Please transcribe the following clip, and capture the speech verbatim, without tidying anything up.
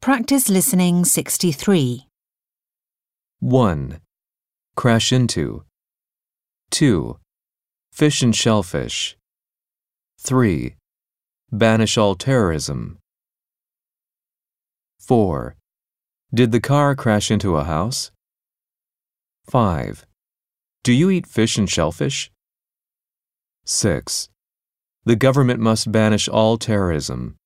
Practice listening sixty-three. one. Crash into. two. Fish and shellfish. three. Banish all terrorism. four. Did the car crash into a house? five. Do you eat fish and shellfish? six. The government must banish all terrorism.